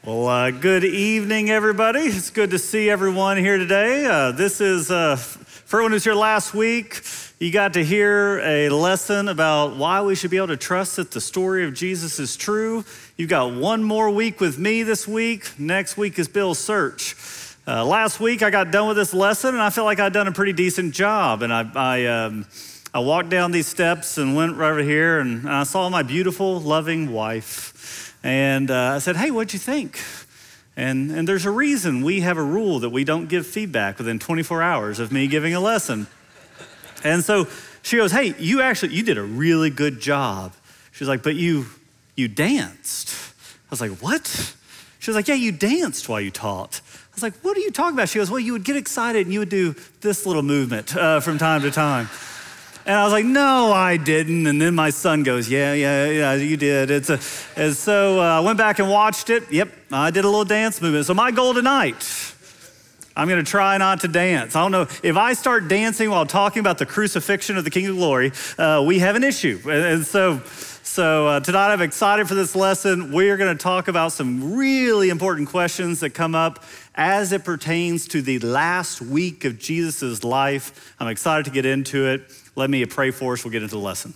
Well, good evening, everybody. It's good to see everyone here today. This is, for everyone who's here last week, you got to hear a lesson about why we should be able to trust that the story of Jesus is true. You've got one more week with me this week. Next week is Bill's search. Last week, I got done with this lesson, and I felt like I'd done a pretty decent job. And I walked down these steps and went right over here, and I saw my beautiful, loving wife. And I said, hey, what'd you think? And there's a reason we have a rule that we don't give feedback within 24 hours of me giving a lesson. And so she goes, hey, you did a really good job. She's like, but you danced. I was like, what? She was like, yeah, you danced while you taught. I was like, what are you talking about? She goes, well, you would get excited and you would do this little movement from time to time. And I was like, no, I didn't. And then my son goes, yeah, you did. And so I went back and watched it. Yep, I did a little dance movement. So my goal tonight, I'm going to try not to dance. I don't know, if I start dancing while talking about the crucifixion of the King of Glory, we have an issue. And so tonight I'm excited for this lesson. We're going to talk about some really important questions that come up as it pertains to the last week of Jesus' life. I'm excited to get into it. Let me pray for us. We'll get into the lesson.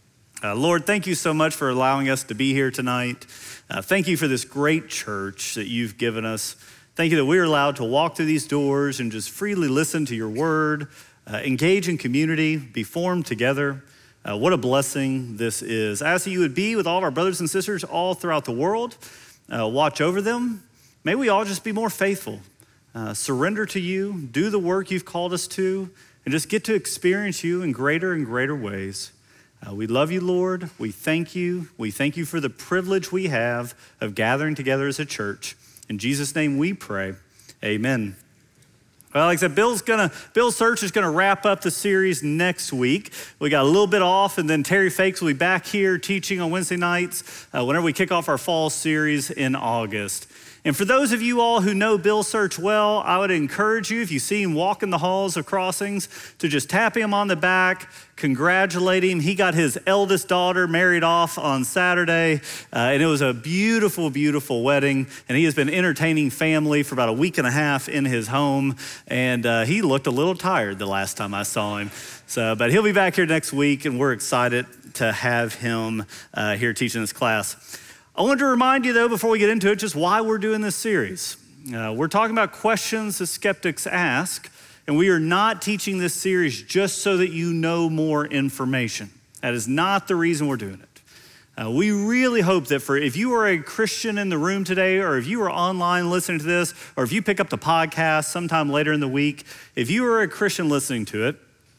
Lord, thank you so much for allowing us to be here tonight. Thank you for this great church that you've given us. Thank you that we're allowed to walk through these doors and just freely listen to your word, engage in community, be formed together. What a blessing this is. I ask that you would be with all of our brothers and sisters all throughout the world. Watch over them. May we all just be more faithful, surrender to you, do the work you've called us to, and just get to experience you in greater and greater ways. We love you, Lord. We thank you. We thank you for the privilege we have of gathering together as a church. In Jesus' name we pray, amen. Well, like I said, Bill's Search is gonna wrap up the series next week. We got a little bit off, and then Terry Fakes will be back here teaching on Wednesday nights whenever we kick off our fall series in August. And for those of you all who know Bill Search well, I would encourage you, if you see him walking the halls of Crossings, to just tap him on the back, congratulate him. He got his eldest daughter married off on Saturday, and it was a beautiful, beautiful wedding. And he has been entertaining family for about a week and a half in his home, and he looked a little tired the last time I saw him. But he'll be back here next week, and we're excited to have him here teaching this class. I wanted to remind you, though, before we get into it, just why we're doing this series. We're talking about questions that skeptics ask, and we are not teaching this series just so that you know more information. That is not the reason we're doing it. We really hope that if you are a Christian in the room today, or if you are online listening to this, or if you pick up the podcast sometime later in the week, if you are a Christian listening to it,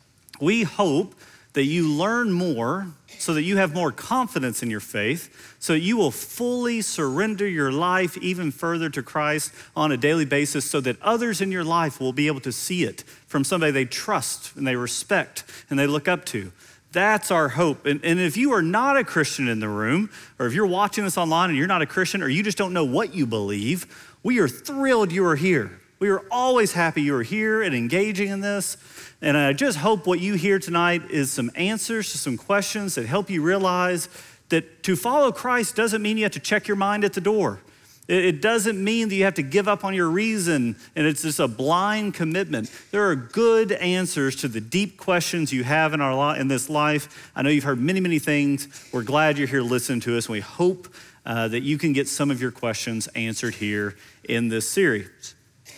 we hope that you learn more so that you have more confidence in your faith, so you will fully surrender your life even further to Christ on a daily basis, so that others in your life will be able to see it from somebody they trust and they respect and they look up to. That's our hope. And if you are not a Christian in the room, or if you're watching this online and you're not a Christian, or you just don't know what you believe, we are thrilled you are here. We are always happy you are here and engaging in this. And I just hope what you hear tonight is some answers to some questions that help you realize that to follow Christ doesn't mean you have to check your mind at the door. It doesn't mean that you have to give up on your reason and it's just a blind commitment. There are good answers to the deep questions you have in this life. I know you've heard many, many things. We're glad you're here listening to us, and we hope that you can get some of your questions answered here in this series.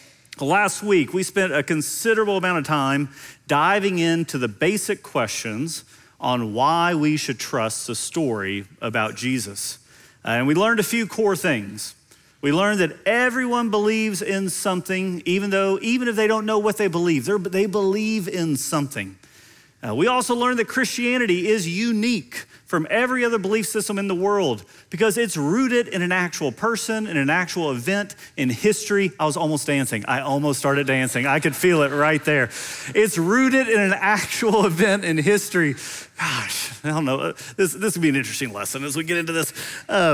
Last week, we spent a considerable amount of time diving into the basic questions on why we should trust the story about Jesus. And we learned a few core things. We learned that everyone believes in something, even if they don't know what they believe, they believe in something. We also learned that Christianity is unique from every other belief system in the world because it's rooted in an actual person, in an actual event in history. I was almost dancing. I almost started dancing. I could feel it right there. It's rooted in an actual event in history. Gosh, I don't know. This would be an interesting lesson as we get into this.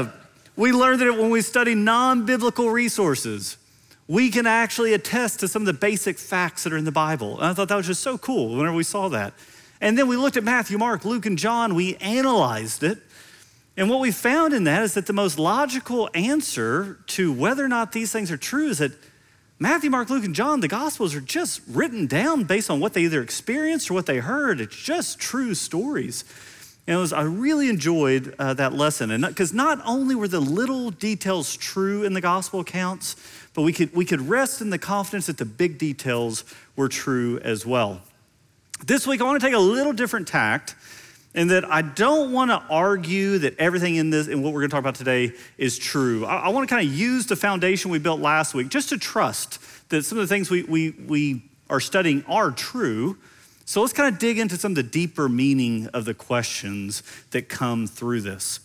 We learned that when we study non-biblical resources, we can actually attest to some of the basic facts that are in the Bible. And I thought that was just so cool whenever we saw that. And then we looked at Matthew, Mark, Luke, and John. We analyzed it. And what we found in that is that the most logical answer to whether or not these things are true is that Matthew, Mark, Luke, and John, the Gospels are just written down based on what they either experienced or what they heard. It's just true stories. And I really enjoyed that lesson. And because not only were the little details true in the gospel accounts, but we could rest in the confidence that the big details were true as well. This week, I want to take a little different tact in that I don't want to argue that everything in this and what we're going to talk about today is true. I want to kind of use the foundation we built last week just to trust that some of the things we are studying are true. So let's kind of dig into some of the deeper meaning of the questions that come through this.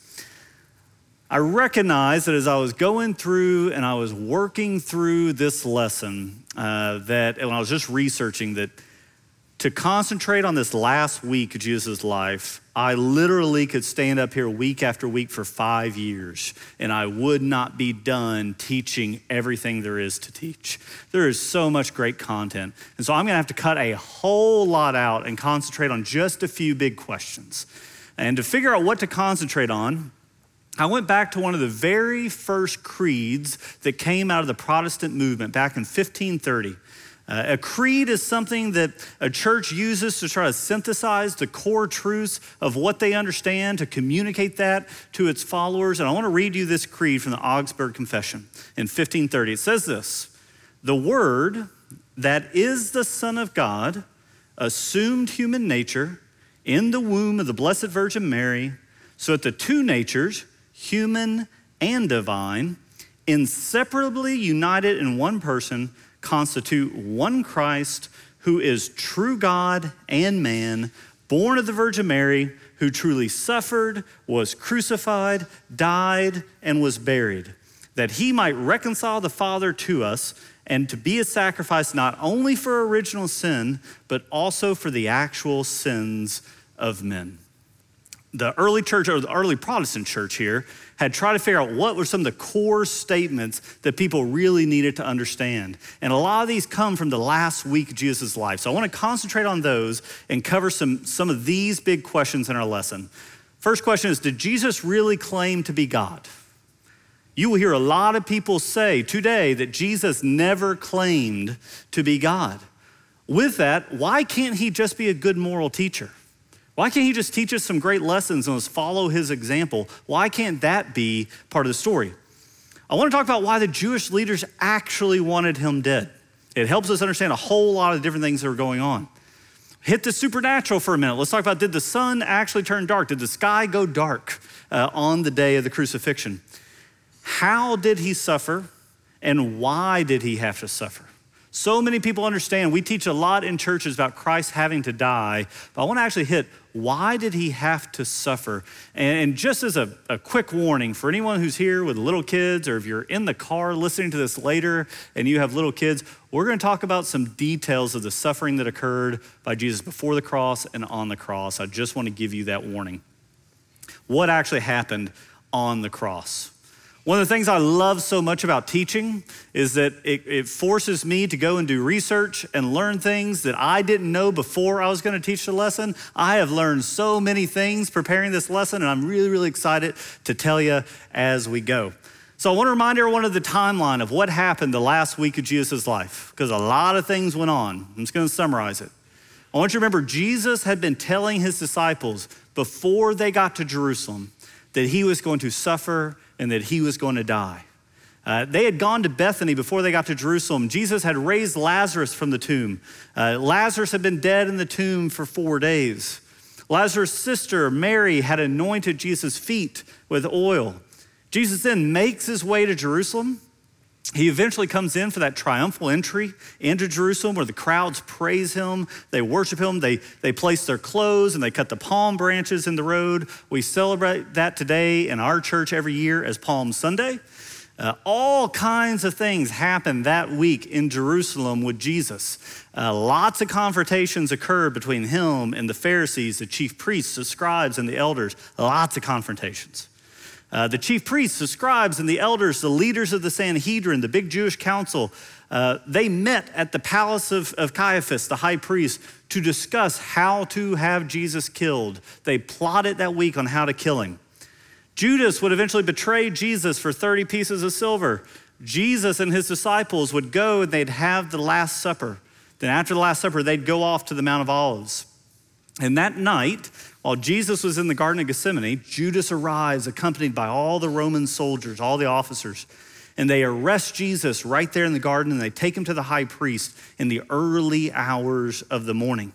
I recognize that as I was going through and I was working through this lesson, and when I was just researching that, to concentrate on this last week of Jesus' life, I literally could stand up here week after week for 5 years, and I would not be done teaching everything there is to teach. There is so much great content. And so I'm gonna have to cut a whole lot out and concentrate on just a few big questions. And to figure out what to concentrate on, I went back to one of the very first creeds that came out of the Protestant movement back in 1530. A creed is something that a church uses to try to synthesize the core truths of what they understand, to communicate that to its followers. And I want to read you this creed from the Augsburg Confession in 1530. It says this: "The Word that is the Son of God assumed human nature in the womb of the Blessed Virgin Mary, so that the two natures, human and divine, inseparably united in one person, constitute one Christ, who is true God and man, born of the Virgin Mary, who truly suffered, was crucified, died, and was buried, that he might reconcile the Father to us and to be a sacrifice not only for original sin, but also for the actual sins of men." The early church, or the early Protestant church here, had tried to figure out what were some of the core statements that people really needed to understand. And a lot of these come from the last week of Jesus' life. So I want to concentrate on those and cover some of these big questions in our lesson. First question is, did Jesus really claim to be God? You will hear a lot of people say today that Jesus never claimed to be God. With that, why can't he just be a good moral teacher? Why can't he just teach us some great lessons and let's follow his example? Why can't that be part of the story? I want to talk about why the Jewish leaders actually wanted him dead. It helps us understand a whole lot of different things that are going on. Hit the supernatural for a minute. Let's talk about, did the sun actually turn dark? Did the sky go dark on the day of the crucifixion? How did he suffer, and why did he have to suffer? So many people understand, we teach a lot in churches about Christ having to die, but I want to actually hit, why did he have to suffer? And just as a quick warning for anyone who's here with little kids, or if you're in the car listening to this later and you have little kids, we're going to talk about some details of the suffering that occurred by Jesus before the cross and on the cross. I just want to give you that warning. What actually happened on the cross? One of the things I love so much about teaching is that it forces me to go and do research and learn things that I didn't know before I was going to teach the lesson. I have learned so many things preparing this lesson, and I'm really, really excited to tell you as we go. So I want to remind everyone of the timeline of what happened the last week of Jesus' life, because a lot of things went on. I'm just going to summarize it. I want you to remember, Jesus had been telling his disciples before they got to Jerusalem that he was going to suffer and that he was going to die. They had gone to Bethany before they got to Jerusalem. Jesus had raised Lazarus from the tomb. Lazarus had been dead in the tomb for 4 days. Lazarus' sister, Mary, had anointed Jesus' feet with oil. Jesus then makes his way to Jerusalem. He eventually comes in for that triumphal entry into Jerusalem where the crowds praise him, they worship him, they place their clothes and they cut the palm branches in the road. We celebrate that today in our church every year as Palm Sunday. All kinds of things happened that week in Jerusalem with Jesus. Lots of confrontations occurred between him and the Pharisees, the chief priests, the scribes, and the elders. Lots of confrontations. The chief priests, the scribes, and the elders, the leaders of the Sanhedrin, the big Jewish council, they met at the palace of Caiaphas, the high priest, to discuss how to have Jesus killed. They plotted that week on how to kill him. Judas would eventually betray Jesus for 30 pieces of silver. Jesus and his disciples would go and they'd have the Last Supper. Then after the Last Supper, they'd go off to the Mount of Olives. And that night, while Jesus was in the Garden of Gethsemane, Judas arrives accompanied by all the Roman soldiers, all the officers, and they arrest Jesus right there in the garden and they take him to the high priest in the early hours of the morning.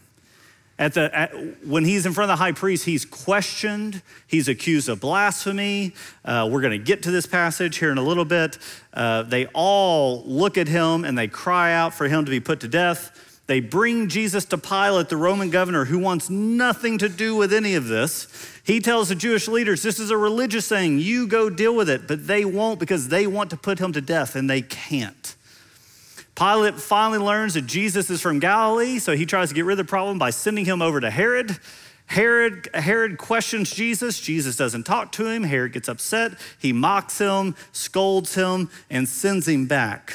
When he's in front of the high priest, he's questioned, he's accused of blasphemy. We're gonna get to this passage here in a little bit. They all look at him and they cry out for him to be put to death. They bring Jesus to Pilate, the Roman governor, who wants nothing to do with any of this. He tells the Jewish leaders, this is a religious thing, you go deal with it, but they won't because they want to put him to death and they can't. Pilate finally learns that Jesus is from Galilee, so he tries to get rid of the problem by sending him over to Herod. Herod questions Jesus. Jesus doesn't talk to him. Herod gets upset. He mocks him, scolds him, and sends him back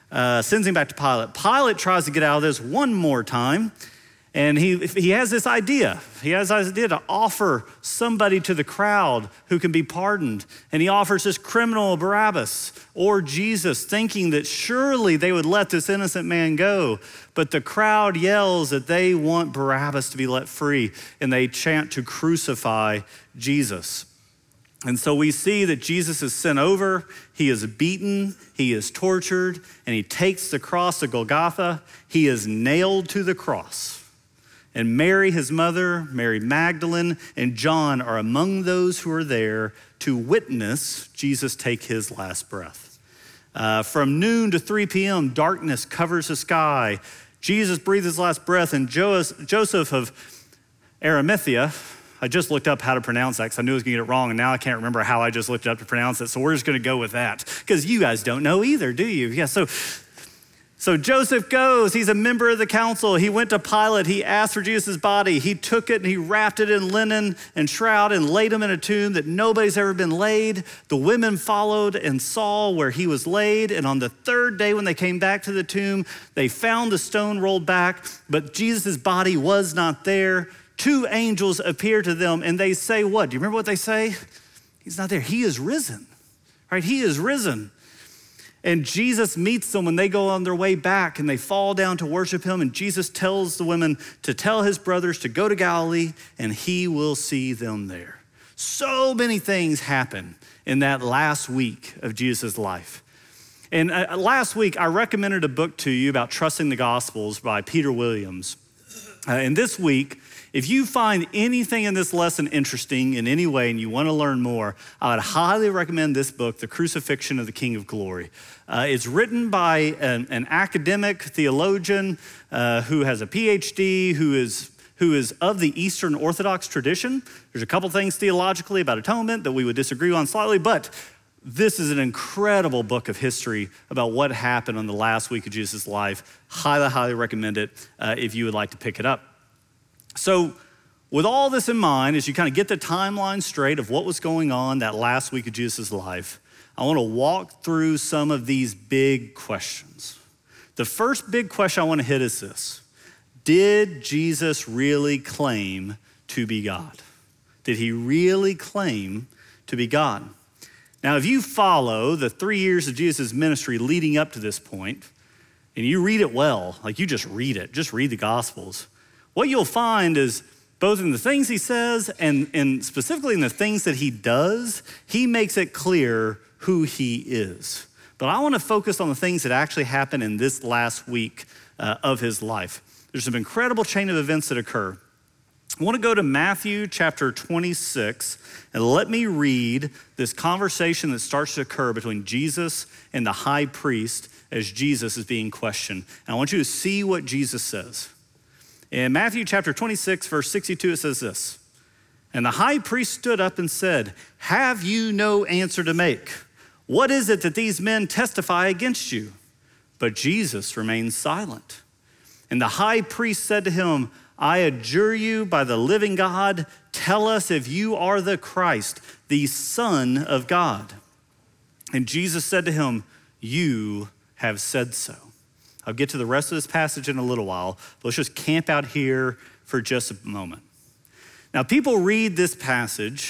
to Pilate. Pilate tries to get out of this one more time, and he has this idea. He has this idea to offer somebody to the crowd who can be pardoned, and he offers this criminal Barabbas or Jesus, thinking that surely they would let this innocent man go. But the crowd yells that they want Barabbas to be let free, and they chant to crucify Jesus. And so we see that Jesus is sent over, he is beaten, he is tortured, and he takes the cross to Golgotha. He is nailed to the cross. And Mary, his mother, Mary Magdalene, and John are among those who are there to witness Jesus take his last breath. From noon to 3 p.m., darkness covers the sky. Jesus breathes his last breath, and Joseph of Arimathea, I just looked up how to pronounce that because I knew I was gonna get it wrong, and now I can't remember how I just looked it up to pronounce it, so we're just gonna go with that, because you guys don't know either, do you? Yeah, so Joseph goes, he's a member of the council. He went to Pilate, he asked for Jesus' body. He took it and he wrapped it in linen and shroud and laid him in a tomb that nobody's ever been laid. The women followed and saw where he was laid. And on the third day when they came back to the tomb, they found the stone rolled back, but Jesus' body was not there. 2 angels appear to them and they say what? Do you remember what they say? He's not there, he is risen, right? He is risen. And Jesus meets them when they go on their way back and they fall down to worship him. And Jesus tells the women to tell his brothers to go to Galilee and he will see them there. So many things happen in that last week of Jesus' life. And last week, I recommended a book to you about trusting the Gospels by Peter Williams. And this week, if you find anything in this lesson interesting in any way and you want to learn more, I would highly recommend this book, The Crucifixion of the King of Glory. It's written by an academic theologian who has a PhD, who is of the Eastern Orthodox tradition. There's a couple things theologically about atonement that we would disagree on slightly, but this is an incredible book of history about what happened on the last week of Jesus' life. Highly, highly recommend it if you would like to pick it up. So with all this in mind, as you kind of get the timeline straight of what was going on that last week of Jesus' life, I want to walk through some of these big questions. The first big question I want to hit is this: did Jesus really claim to be God? Did he really claim to be God? Now, if you follow the 3 years of Jesus' ministry leading up to this point, and you read it well, like you just read the Gospels, what you'll find is both in the things he says and specifically in the things that he does, he makes it clear who he is. But I want to focus on the things that actually happened in this last week of his life. There's an incredible chain of events that occur. I want to go to Matthew chapter 26, and let me read this conversation that starts to occur between Jesus and the high priest as Jesus is being questioned. And I want you to see what Jesus says. In Matthew chapter 26, verse 62, it says this: "And the high priest stood up and said, 'Have you no answer to make? What is it that these men testify against you?' But Jesus remained silent. And the high priest said to him, 'I adjure you by the living God, tell us if you are the Christ, the Son of God.' And Jesus said to him, 'You have said so.'" I'll get to the rest of this passage in a little while, but let's just camp out here for just a moment. Now, people read this passage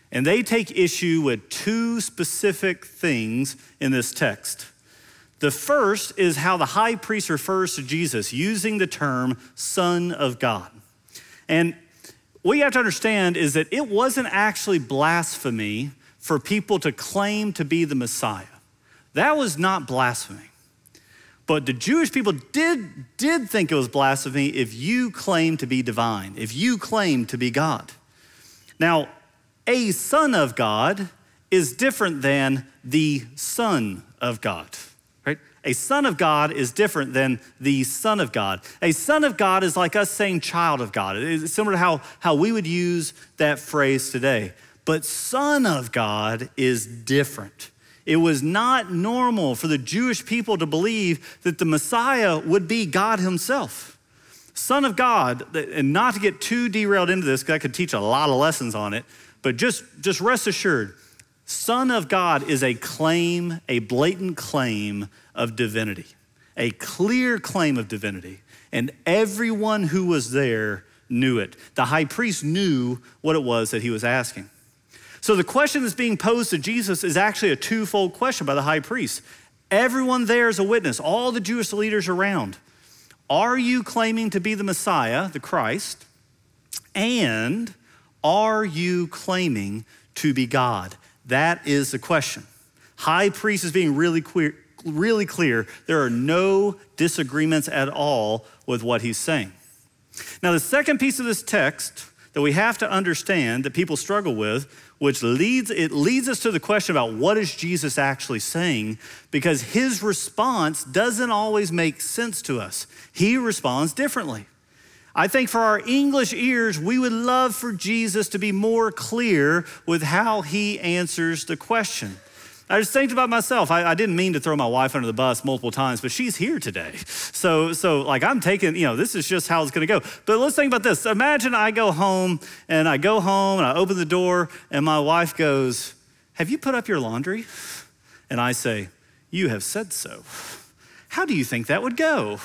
And they take issue with two specific things in this text. The first is how the high priest refers to Jesus using the term Son of God. And what you have to understand is that it wasn't actually blasphemy for people to claim to be the Messiah. That was not blasphemy. But the Jewish people did think it was blasphemy if you claimed to be divine, if you claimed to be God. Now, a son of God is different than the Son of God, right? A son of God is different than the Son of God. A son of God is like us saying child of God. It's similar to how we would use that phrase today. But Son of God is different. It was not normal for the Jewish people to believe that the Messiah would be God himself. Son of God, and not to get too derailed into this, because I could teach a lot of lessons on it, but just rest assured, Son of God is a claim, a blatant claim of divinity, a clear claim of divinity. And everyone who was there knew it. The high priest knew what it was that he was asking. So the question that's being posed to Jesus is actually a twofold question by the high priest. Everyone there is a witness, all the Jewish leaders around. Are you claiming to be the Messiah, the Christ? And are you claiming to be God? That is the question. High priest is being really clear. There are no disagreements at all with what he's saying. Now, the second piece of this text that we have to understand that people struggle with, which leads us to the question about what is Jesus actually saying, because his response doesn't always make sense to us. He responds differently. I think for our English ears, we would love for Jesus to be more clear with how he answers the question. I just think about myself. I didn't mean to throw my wife under the bus multiple times, but she's here today. So like I'm taking, this is just how it's gonna go. But let's think about this. Imagine I go home and I open the door and my wife goes, "Have you put up your laundry?" And I say, "You have said so." How do you think that would go?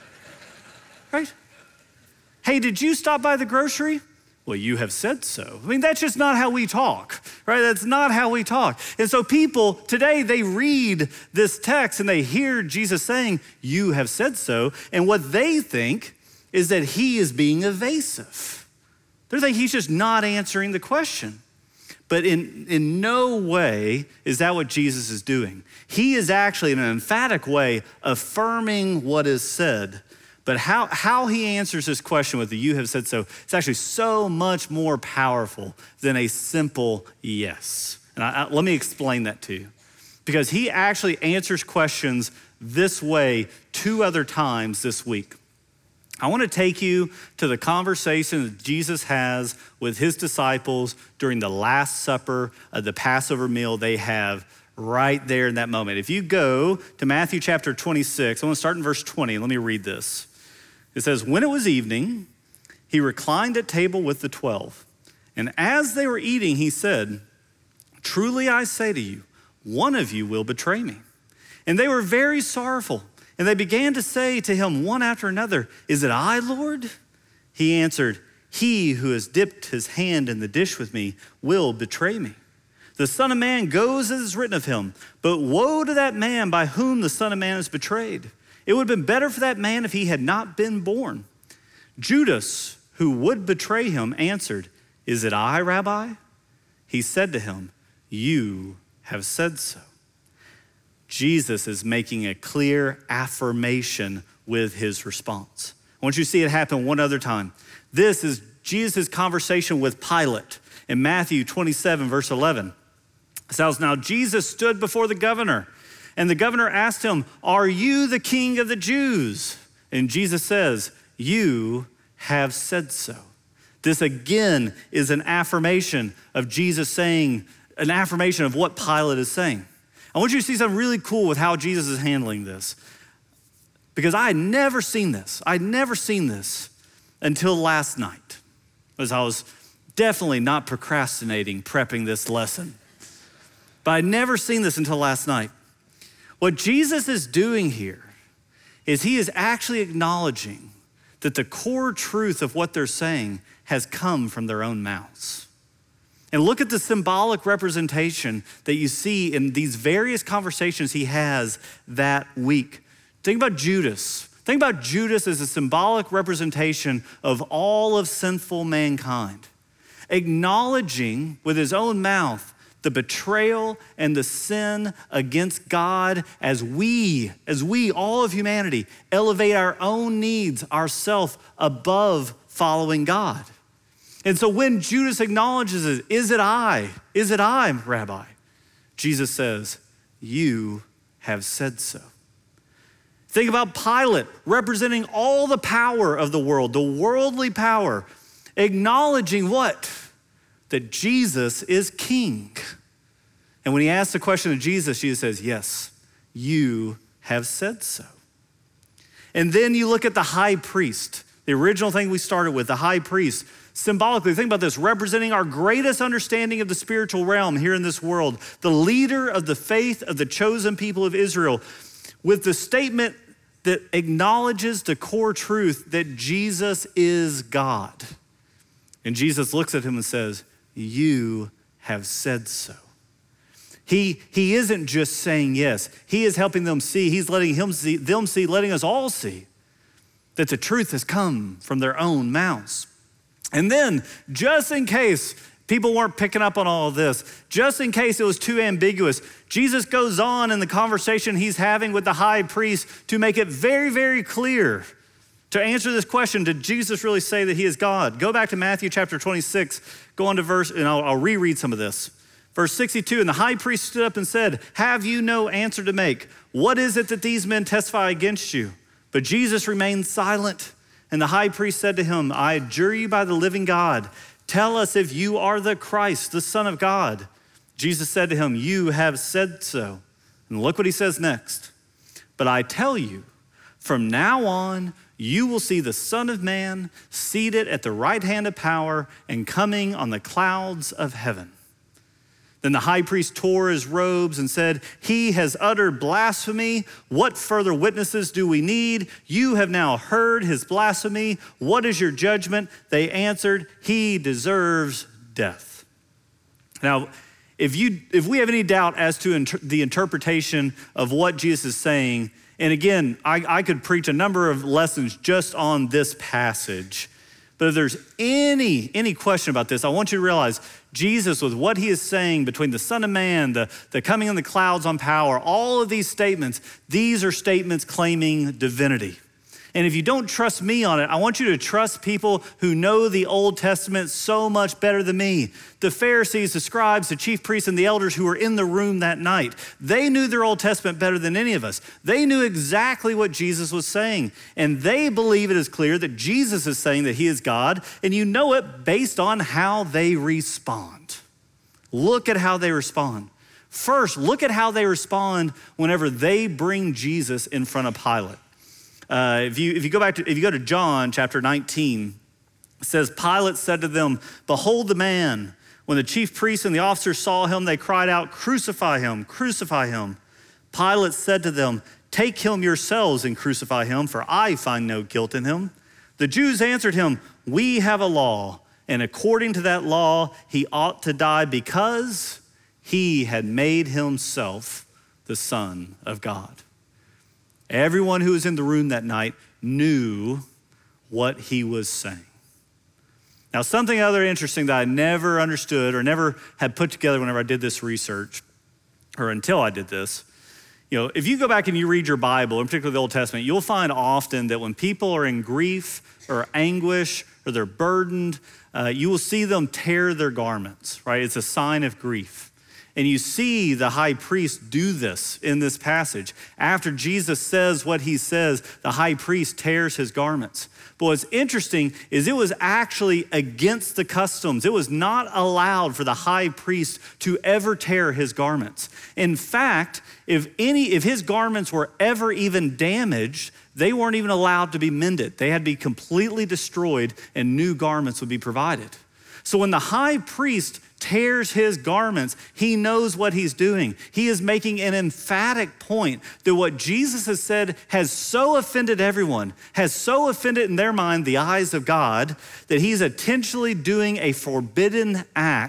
Right? "Hey, did you stop by the grocery?" "Well, you have said so." I mean, that's just not how we talk, right? That's not how we talk. And so people today, they read this text and they hear Jesus saying, "You have said so." And what they think is that he is being evasive. They think he's just not answering the question. But in no way is that what Jesus is doing. He is actually, in an emphatic way, affirming what is said. But how he answers this question with the "you have said so" is actually so much more powerful than a simple yes. And let me explain that to you. Because he actually answers questions this way 2 other times this week. I want to take you to the conversation that Jesus has with his disciples during the Last Supper, the Passover meal they have right there in that moment. If you go to Matthew chapter 26, I want to start in verse 20. Let me read this. It says, "When it was evening, he reclined at table with the 12. And as they were eating, he said, 'Truly I say to you, one of you will betray me.' And they were very sorrowful. And they began to say to him one after another, 'Is it I, Lord?' He answered, 'He who has dipped his hand in the dish with me will betray me. The Son of Man goes as is written of him, but woe to that man by whom the Son of Man is betrayed. It would have been better for that man if he had not been born.' Judas, who would betray him, answered, 'Is it I, Rabbi?' He said to him, 'You have said so.'" Jesus is making a clear affirmation with his response. I want you to see it happen one other time. This is Jesus' conversation with Pilate in Matthew 27, verse 11. It says, "Now Jesus stood before the governor, and the governor asked him, 'Are you the king of the Jews?' And Jesus says, 'You have said so.'" This again is an affirmation of Jesus saying, an affirmation of what Pilate is saying. I want you to see something really cool with how Jesus is handling this. Because I had never seen this. I'd never seen this until last night, as I was definitely not procrastinating prepping this lesson. But I'd never seen this until last night. What Jesus is doing here is he is actually acknowledging that the core truth of what they're saying has come from their own mouths. And look at the symbolic representation that you see in these various conversations he has that week. Think about Judas. Think about Judas as a symbolic representation of all of sinful mankind, acknowledging with his own mouth the betrayal and the sin against God as we, all of humanity, elevate our own needs, ourself above following God. And so when Judas acknowledges it, is it I, Rabbi? Jesus says, you have said so. Think about Pilate representing all the power of the world, the worldly power, acknowledging what? That Jesus is king. And when he asks the question of Jesus, Jesus says, yes, you have said so. And then you look at the high priest, the original thing we started with, the high priest. Symbolically, think about this, representing our greatest understanding of the spiritual realm here in this world, the leader of the faith of the chosen people of Israel, with the statement that acknowledges the core truth that Jesus is God. And Jesus looks at him and says, you have said so. He isn't just saying yes. He is helping them see. He's letting them see, letting us all see that the truth has come from their own mouths. And then, just in case people weren't picking up on all of this, just in case it was too ambiguous, Jesus goes on in the conversation he's having with the high priest to make it very, very clear. To answer this question, did Jesus really say that he is God? Go back to Matthew chapter 26, go on to verse, and I'll reread some of this. Verse 62, and the high priest stood up and said, have you no answer to make? What is it that these men testify against you? But Jesus remained silent. And the high priest said to him, I adjure you by the living God, tell us if you are the Christ, the Son of God. Jesus said to him, you have said so. And look what he says next. But I tell you, from now on, you will see the Son of Man seated at the right hand of power and coming on the clouds of heaven. Then the high priest tore his robes and said, he has uttered blasphemy. What further witnesses do we need? You have now heard his blasphemy. What is your judgment? They answered, he deserves death. Now, if we have any doubt as to the interpretation of what Jesus is saying, and again, I could preach a number of lessons just on this passage, but if there's any question about this, I want you to realize Jesus, with what he is saying between the Son of Man, the coming in the clouds on power, all of these statements, these are statements claiming divinity. And if you don't trust me on it, I want you to trust people who know the Old Testament so much better than me. The Pharisees, the scribes, the chief priests, and the elders who were in the room that night, they knew their Old Testament better than any of us. They knew exactly what Jesus was saying. And they believe it is clear that Jesus is saying that he is God, and you know it based on how they respond. Look at how they respond. First, look at how they respond whenever they bring Jesus in front of Pilate. If you go to John chapter 19, it says, Pilate said to them, behold the man. When the chief priests and the officers saw him, they cried out, crucify him, crucify him. Pilate said to them, take him yourselves and crucify him, for I find no guilt in him. The Jews answered him, we have a law, and according to that law, he ought to die because he had made himself the Son of God. Everyone who was in the room that night knew what he was saying. Now, something other interesting that I never understood or never had put together whenever I did this research, or until I did this, if you go back and you read your Bible, in particular the Old Testament, you'll find often that when people are in grief or anguish or they're burdened, you will see them tear their garments, right? It's a sign of grief. And you see the high priest do this in this passage. After Jesus says what he says, the high priest tears his garments. But what's interesting is it was actually against the customs. It was not allowed for the high priest to ever tear his garments. In fact, if his garments were ever even damaged, they weren't even allowed to be mended. They had to be completely destroyed and new garments would be provided. So when the high priest tears his garments, he knows what he's doing. He is making an emphatic point that what Jesus has said has so offended everyone, has so offended in their mind the eyes of God, that he's intentionally doing a forbidden act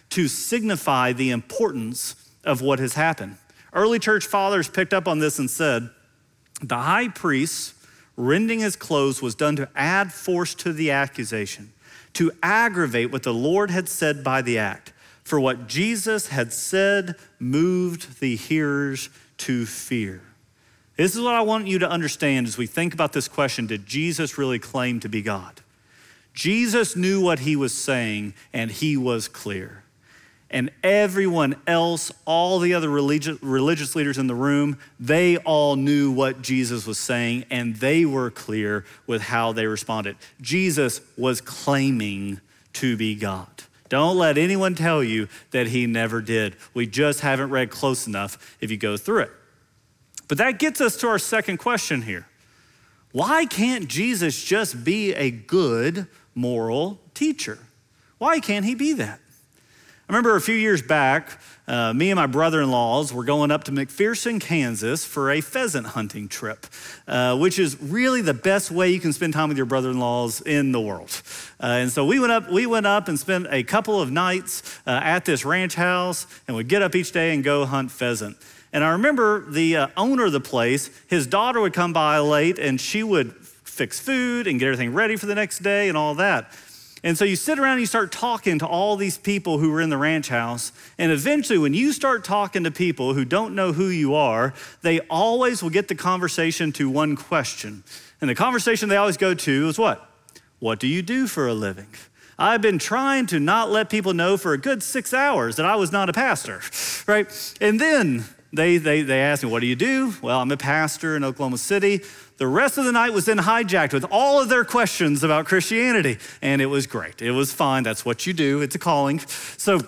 to signify the importance of what has happened. Early church fathers picked up on this and said, the high priest rending his clothes was done to add force to the accusation, to aggravate what the Lord had said by the act. For what Jesus had said moved the hearers to fear. This is what I want you to understand as we think about this question, did Jesus really claim to be God? Jesus knew what he was saying, and he was clear. And everyone else, all the other religious leaders in the room, they all knew what Jesus was saying, and they were clear with how they responded. Jesus was claiming to be God. Don't let anyone tell you that he never did. We just haven't read close enough if you go through it. But that gets us to our second question here. Why can't Jesus just be a good moral teacher? Why can't he be that? I remember a few years back, me and my brother-in-laws were going up to McPherson, Kansas for a pheasant hunting trip, which is really the best way you can spend time with your brother-in-laws in the world. And so we went up and spent a couple of nights at this ranch house, and would get up each day and go hunt pheasant. And I remember the owner of the place, his daughter would come by late, and she would fix food and get everything ready for the next day and all that. And so you sit around and you start talking to all these people who were in the ranch house. And eventually when you start talking to people who don't know who you are, they always will get the conversation to one question. And the conversation they always go to is what? What do you do for a living? I've been trying to not let people know for a good 6 hours that I was not a pastor, right? And then they asked me, what do you do? Well, I'm a pastor in Oklahoma City. The rest of the night was then hijacked with all of their questions about Christianity. And it was great. It was fine. That's what you do. It's a calling. So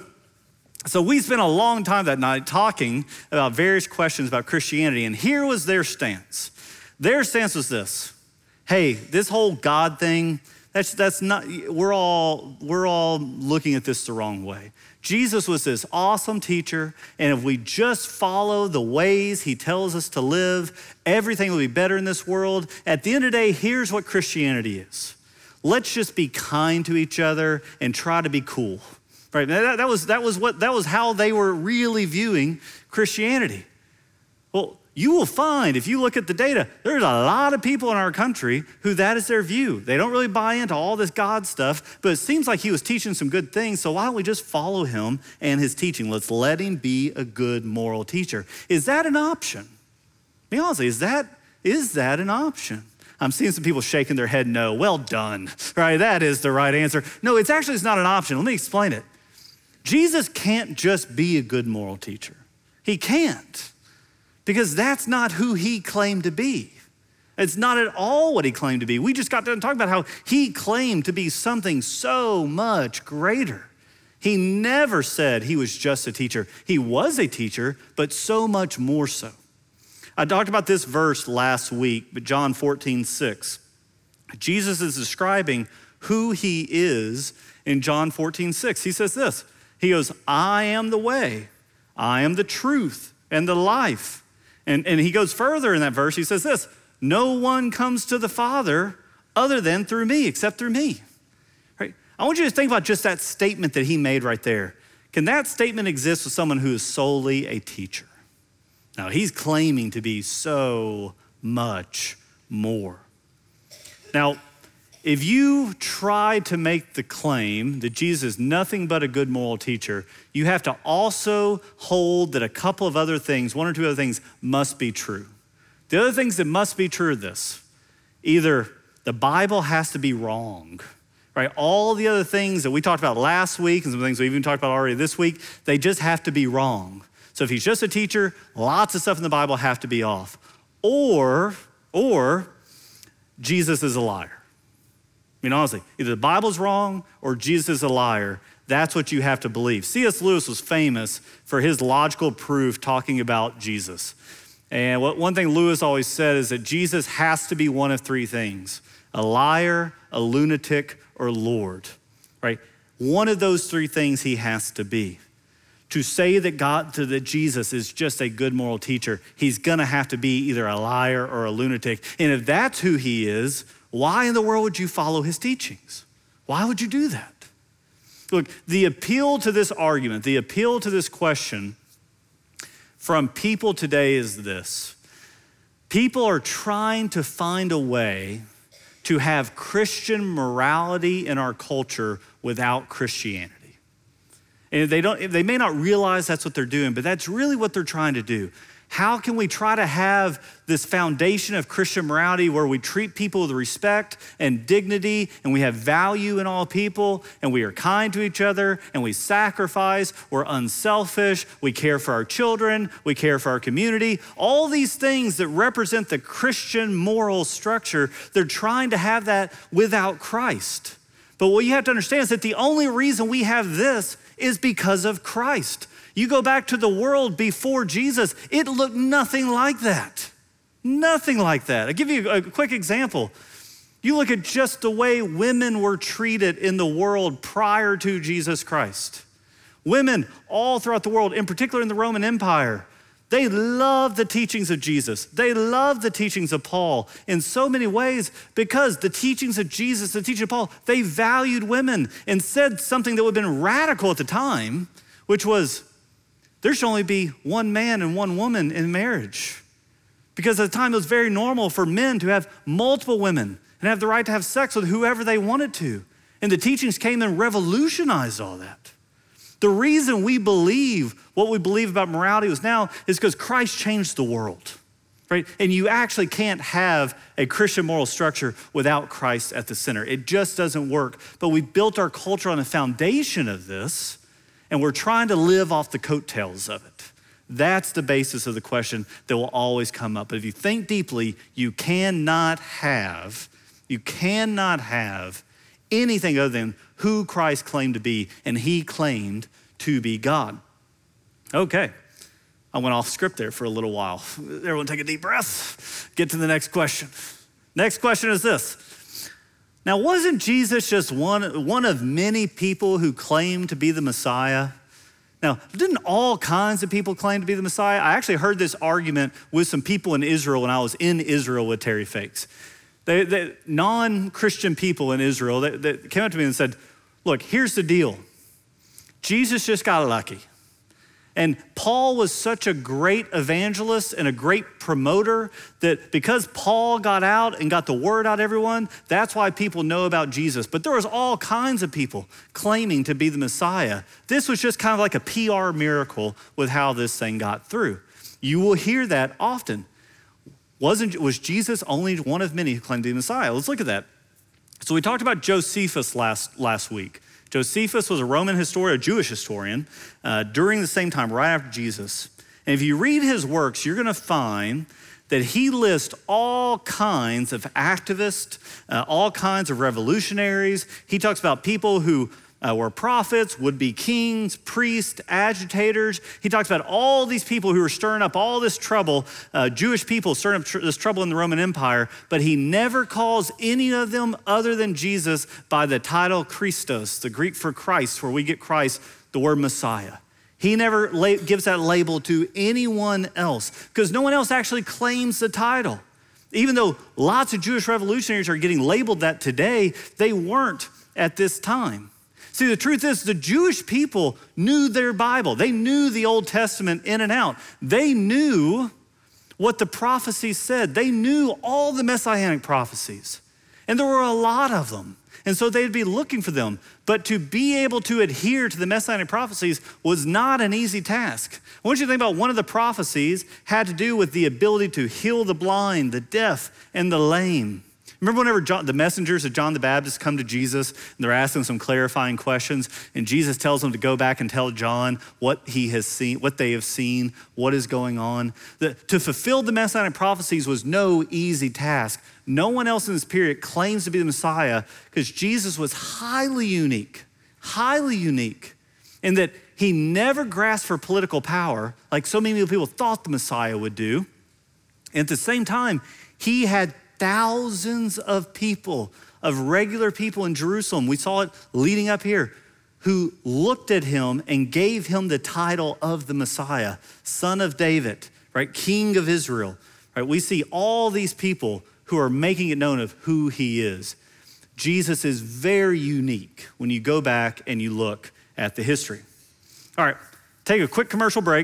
we spent a long time that night talking about various questions about Christianity. And here was their stance. Their stance was this. Hey, this whole God thing, that's not, we're all looking at this the wrong way. Jesus was this awesome teacher, and if we just follow the ways he tells us to live, everything will be better in this world. At the end of the day, here's what Christianity is. Let's just be kind to each other and try to be cool. Right? That was how they were really viewing Christianity. Well, you will find, if you look at the data, there's a lot of people in our country who that is their view. They don't really buy into all this God stuff, but it seems like he was teaching some good things, so why don't we just follow him and his teaching? Let's let him be a good moral teacher. Is that an option? Be honest, is that an option? I'm seeing some people shaking their head no. Well done, right? That is the right answer. No, it's not an option. Let me explain it. Jesus can't just be a good moral teacher. He can't. Because that's not who he claimed to be. It's not at all what he claimed to be. We just got done talking about how he claimed to be something so much greater. He never said he was just a teacher. He was a teacher, but so much more so. I talked about this verse last week, but John 14:6. Jesus is describing who he is in John 14:6. He says this. He goes, I am the way, I am the truth and the life. And he goes further in that verse. He says this, no one comes to the Father other than through me, except through me. Right? I want you to think about just that statement that he made right there. Can that statement exist with someone who is solely a teacher? Now, he's claiming to be so much more. Now, if you try to make the claim that Jesus is nothing but a good moral teacher, you have to also hold that a couple of other things, one or two other things, must be true. The other things that must be true are this. Either the Bible has to be wrong, right? All the other things that we talked about last week and some things we even talked about already this week, they just have to be wrong. So if he's just a teacher, lots of stuff in the Bible have to be off. Or Jesus is a liar. I mean, honestly, either the Bible's wrong or Jesus is a liar. That's what you have to believe. C.S. Lewis was famous for his logical proof talking about Jesus. And one thing Lewis always said is that Jesus has to be one of three things: a liar, a lunatic, or Lord, right? One of those three things he has to be. To say that Jesus is just a good moral teacher, he's gonna have to be either a liar or a lunatic. And if that's who he is, why in the world would you follow his teachings? Why would you do that? Look, the appeal to this argument, the appeal to this question from people today is this. People are trying to find a way to have Christian morality in our culture without Christianity. And they may not realize that's what they're doing, but that's really what they're trying to do. How can we try to have this foundation of Christian morality where we treat people with respect and dignity and we have value in all people and we are kind to each other and we sacrifice, we're unselfish, we care for our children, we care for our community. All these things that represent the Christian moral structure, they're trying to have that without Christ. But what you have to understand is that the only reason we have this is because of Christ. You go back to the world before Jesus, it looked nothing like that. Nothing like that. I'll give you a quick example. You look at just the way women were treated in the world prior to Jesus Christ. Women all throughout the world, in particular in the Roman Empire, they loved the teachings of Jesus. They loved the teachings of Paul in so many ways because the teachings of Jesus, the teaching of Paul, they valued women and said something that would have been radical at the time, which was, there should only be one man and one woman in marriage. Because at the time it was very normal for men to have multiple women and have the right to have sex with whoever they wanted to. And the teachings came and revolutionized all that. The reason we believe what we believe about morality was now is because Christ changed the world, right? And you actually can't have a Christian moral structure without Christ at the center. It just doesn't work. But we built our culture on a foundation of this, and we're trying to live off the coattails of it. That's the basis of the question that will always come up. But if you think deeply, you cannot have anything other than who Christ claimed to be, and he claimed to be God. Okay, I went off script there for a little while. Everyone take a deep breath. Get to the next question. Next question is this. Now, wasn't Jesus just one of many people who claimed to be the Messiah? Now, didn't all kinds of people claim to be the Messiah? I actually heard this argument with some people in Israel when I was in Israel with Terry Fakes. They non-Christian people in Israel, they came up to me and said, look, here's the deal. Jesus just got lucky. And Paul was such a great evangelist and a great promoter that because Paul got out and got the word out to everyone, that's why people know about Jesus. But there was all kinds of people claiming to be the Messiah. This was just kind of like a PR miracle with how this thing got through. You will hear that often. Was Jesus only one of many who claimed to be the Messiah? Let's look at that. So we talked about Josephus last week. Josephus was a Roman historian, a Jewish historian, during the same time, right after Jesus. And if you read his works, you're gonna find that he lists all kinds of activists, all kinds of revolutionaries. He talks about people who were prophets, would-be kings, priests, agitators. He talks about all these people who were stirring up all this trouble, Jewish people stirring up this trouble in the Roman Empire, but he never calls any of them other than Jesus by the title Christos, the Greek for Christ, where we get Christ, the word Messiah. He never gives that label to anyone else because no one else actually claims the title. Even though lots of Jewish revolutionaries are getting labeled that today, they weren't at this time. See, the truth is the Jewish people knew their Bible. They knew the Old Testament in and out. They knew what the prophecies said. They knew all the messianic prophecies. And there were a lot of them. And so they'd be looking for them. But to be able to adhere to the messianic prophecies was not an easy task. I want you to think about one of the prophecies had to do with the ability to heal the blind, the deaf, and the lame. Remember whenever the messengers of John the Baptist come to Jesus and they're asking some clarifying questions and Jesus tells them to go back and tell John what he has seen, what they have seen, what is going on. To fulfill the messianic prophecies was no easy task. No one else in this period claims to be the Messiah because Jesus was highly unique in that he never grasped for political power like so many people thought the Messiah would do. And at the same time, he had thousands of people, of regular people in Jerusalem, we saw it leading up here, who looked at him and gave him the title of the Messiah, Son of David, right? King of Israel, right? We see all these people who are making it known of who he is. Jesus is very unique when you go back and you look at the history. All right, take a quick commercial break.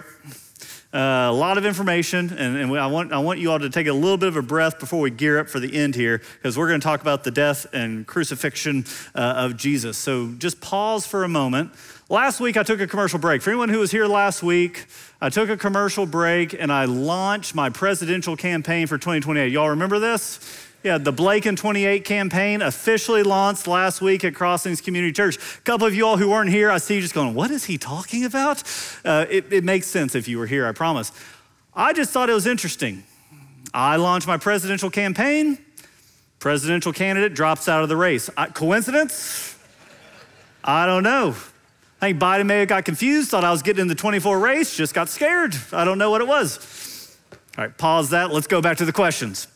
A lot of information, and I want you all to take a little bit of a breath before we gear up for the end here, because we're going to talk about the death and crucifixion of Jesus. So just pause for a moment. Last week, I took a commercial break. For anyone who was here last week, I took a commercial break and I launched my presidential campaign for 2028. Y'all remember this? Yeah, the Blake in 28 campaign officially launched last week at Crossings Community Church. A couple of you all who weren't here, I see you just going, what is he talking about? It makes sense if you were here, I promise. I just thought it was interesting. I launched my presidential campaign. Presidential candidate drops out of the race. Coincidence? I don't know. I think Biden may have got confused, thought I was getting in the 24 race, just got scared. I don't know what it was. All right, pause that. Let's go back to the questions.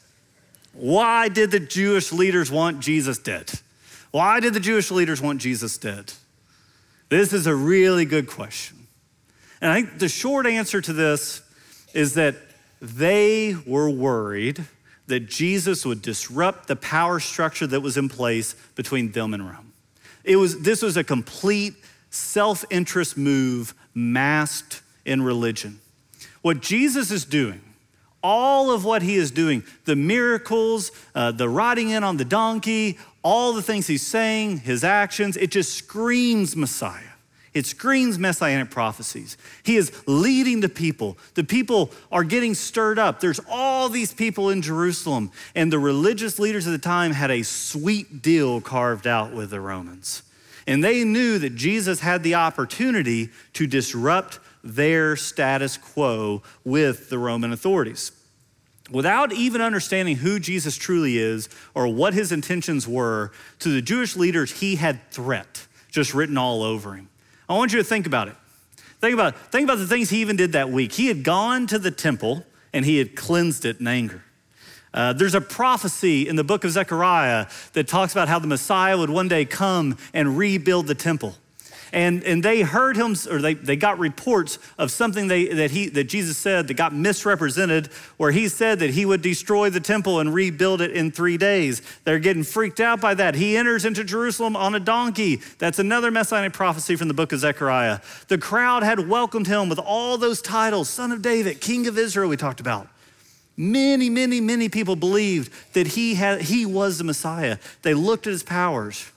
Why did the Jewish leaders want Jesus dead? Why did the Jewish leaders want Jesus dead? This is a really good question. And I think the short answer to this is that they were worried that Jesus would disrupt the power structure that was in place between them and Rome. This was a complete self-interest move masked in religion. What Jesus is doing, all of what he is doing, the miracles, the riding in on the donkey, all the things he's saying, his actions, it just screams Messiah. It screams messianic prophecies. He is leading the people. The people are getting stirred up. There's all these people in Jerusalem, and the religious leaders of the time had a sweet deal carved out with the Romans. And they knew that Jesus had the opportunity to disrupt their status quo with the Roman authorities. Without even understanding who Jesus truly is or what his intentions were, to the Jewish leaders, he had threat just written all over him. I want you to think about it. Think about the things he even did that week. He had gone to the temple and he had cleansed it in anger. There's a prophecy in the book of Zechariah that talks about how the Messiah would one day come and rebuild the temple. And they heard him, or they got reports of something that Jesus said that got misrepresented, where he said that he would destroy the temple and rebuild it in 3 days. They're getting freaked out by that. He enters into Jerusalem on a donkey. That's another messianic prophecy from the book of Zechariah. The crowd had welcomed him with all those titles, Son of David, King of Israel, we talked about. Many, many, many people believed that he was the Messiah. They looked at his powers.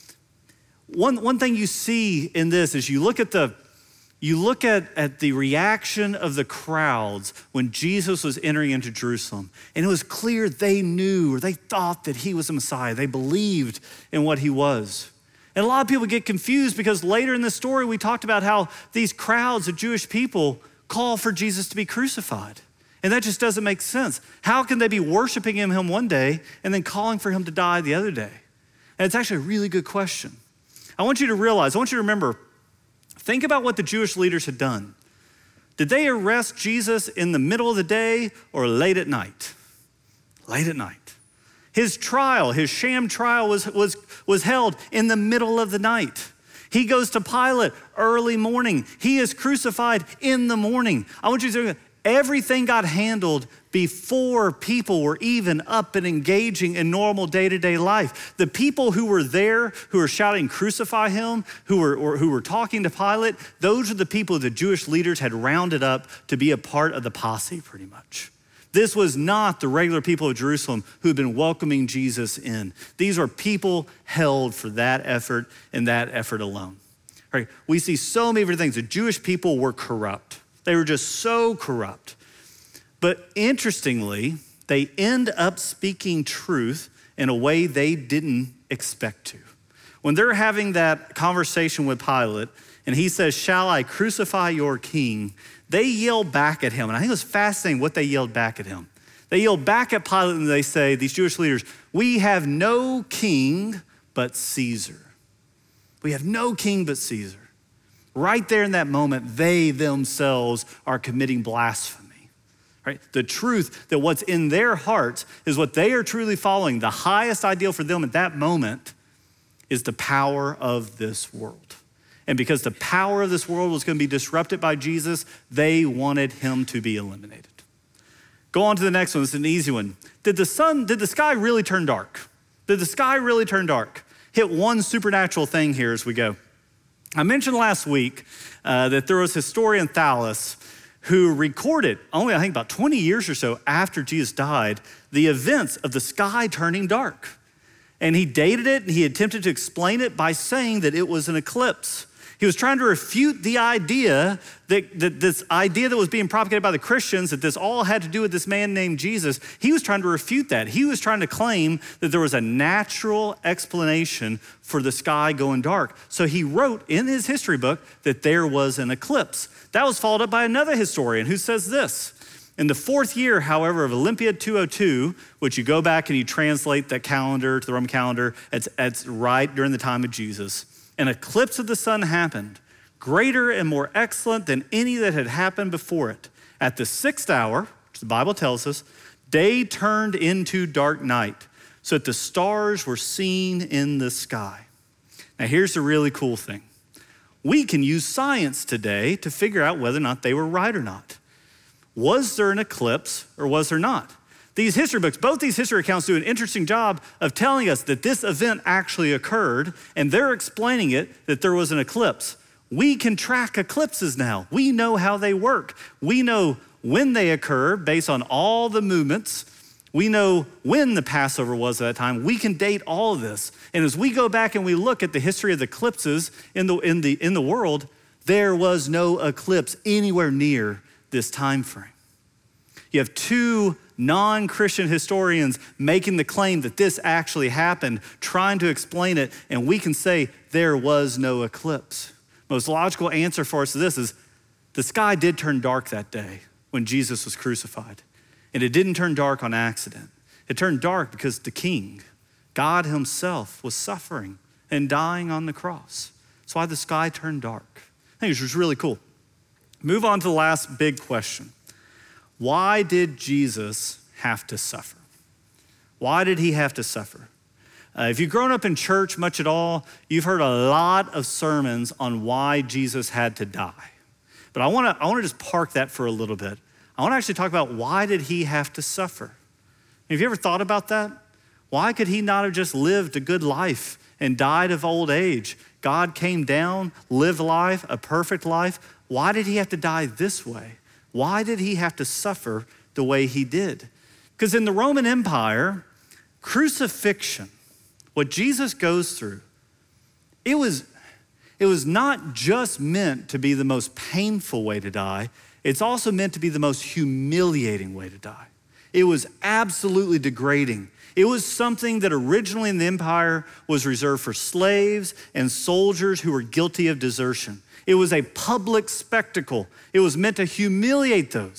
One thing you see in this is you look at the reaction of the crowds when Jesus was entering into Jerusalem, and it was clear they knew or they thought that he was the Messiah. They believed in what he was. And a lot of people get confused because later in the story we talked about how these crowds of Jewish people call for Jesus to be crucified. And that just doesn't make sense. How can they be worshiping him one day and then calling for him to die the other day? And it's actually a really good question. I want you to remember, think about what the Jewish leaders had done. Did they arrest Jesus in the middle of the day or late at night? Late at night. His trial, his sham trial was held in the middle of the night. He goes to Pilate early morning. He is crucified in the morning. I want you to everything got handled before people were even up and engaging in normal day-to-day life. The people who were there, who were shouting, crucify him, who were talking to Pilate, those are the people the Jewish leaders had rounded up to be a part of the posse, pretty much. This was not the regular people of Jerusalem who had been welcoming Jesus in. These were people held for that effort and that effort alone. All right, we see so many different things. The Jewish people were corrupt. They were just so corrupt. But interestingly, they end up speaking truth in a way they didn't expect to. When they're having that conversation with Pilate and he says, shall I crucify your king? They yell back at him. And I think it was fascinating what they yelled back at him. They yelled back at Pilate and they say, these Jewish leaders, we have no king but Caesar. We have no king but Caesar. Right there in that moment, they themselves are committing blasphemy, right? The truth that what's in their hearts is what they are truly following. The highest ideal for them at that moment is the power of this world. And because the power of this world was going to be disrupted by Jesus, they wanted him to be eliminated. Go on to the next one. It's an easy one. Did the sky really turn dark? Did the sky really turn dark? Hit one supernatural thing here as we go. I mentioned last week that there was historian Thallus who recorded, only I think about 20 years or so after Jesus died, the events of the sky turning dark. And he dated it and he attempted to explain it by saying that it was an eclipse. He was trying to refute the idea that this idea that was being propagated by the Christians, that this all had to do with this man named Jesus. He was trying to refute that. He was trying to claim that there was a natural explanation for the sky going dark. So he wrote in his history book that there was an eclipse. That was followed up by another historian who says this: in the 4th year, however, of Olympiad 202, which you go back and you translate that calendar to the Roman calendar, it's right during the time of Jesus, an eclipse of the sun happened, greater and more excellent than any that had happened before it. At the 6th hour, which the Bible tells us, day turned into dark night, so that the stars were seen in the sky. Now here's the really cool thing. We can use science today to figure out whether or not they were right or not. Was there an eclipse or was there not? These history books, both these history accounts do an interesting job of telling us that this event actually occurred, and they're explaining it that there was an eclipse. We can track eclipses now. We know how they work. We know when they occur based on all the movements. We know when the Passover was at that time. We can date all of this. And as we go back and we look at the history of the eclipses in the world, there was no eclipse anywhere near this time frame. You have two non-Christian historians making the claim that this actually happened, trying to explain it, and we can say there was no eclipse. Most logical answer for us to this is the sky did turn dark that day when Jesus was crucified, and it didn't turn dark on accident. It turned dark because the King, God himself, was suffering and dying on the cross. That's why the sky turned dark. I think it was really cool. Move on to the last big question. Why did Jesus have to suffer? Why did he have to suffer? If you've grown up in church much at all, you've heard a lot of sermons on why Jesus had to die. But I want to just park that for a little bit. I want to actually talk about why did he have to suffer? Have you ever thought about that? Why could he not have just lived a good life and died of old age? God came down, lived life, a perfect life. Why did he have to die this way? Why did he have to suffer the way he did? Because in the Roman Empire, crucifixion, what Jesus goes through, it was not just meant to be the most painful way to die, it's also meant to be the most humiliating way to die. It was absolutely degrading. It was something that originally in the empire was reserved for slaves and soldiers who were guilty of desertion. It was a public spectacle. It was meant to humiliate them.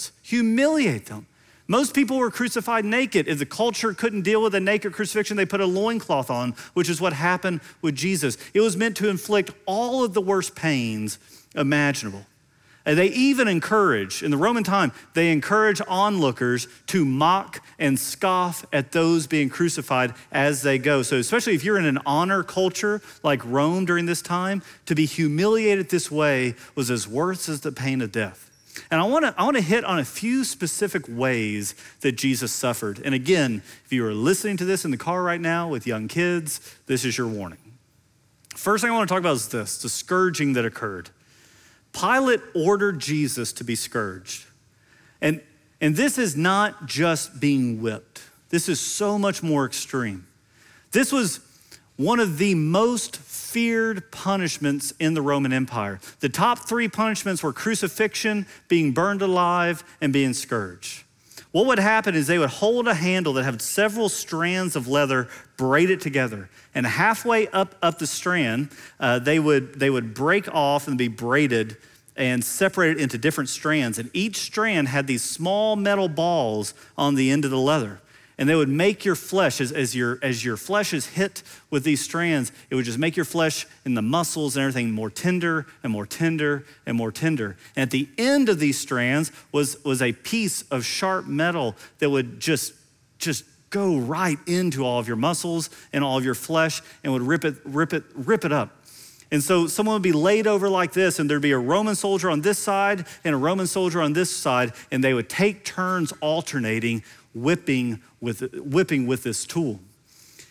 Most people were crucified naked. If the culture couldn't deal with a naked crucifixion, they put a loincloth on, which is what happened with Jesus. It was meant to inflict all of the worst pains imaginable. And they even encourage, in the Roman time, they encourage onlookers to mock and scoff at those being crucified as they go. So especially if you're in an honor culture like Rome during this time, to be humiliated this way was as worse as the pain of death. And I want to hit on a few specific ways that Jesus suffered. And again, if you are listening to this in the car right now with young kids, this is your warning. First thing I want to talk about is this, the scourging that occurred. Pilate ordered Jesus to be scourged. And this is not just being whipped. This is so much more extreme. This was one of the most feared punishments in the Roman Empire. The top 3 punishments were crucifixion, being burned alive, and being scourged. What would happen is they would hold a handle that had several strands of leather braided together. And halfway up the strand, they would break off and be braided and separated into different strands. And each strand had these small metal balls on the end of the leather. And they would make your flesh, as your flesh is hit with these strands, it would just make your flesh and the muscles and everything more tender and more tender and more tender. And at the end of these strands was a piece of sharp metal that would just go right into all of your muscles and all of your flesh and would rip it up. And so someone would be laid over like this, and there'd be a Roman soldier on this side and a Roman soldier on this side, and they would take turns alternating whipping with this tool.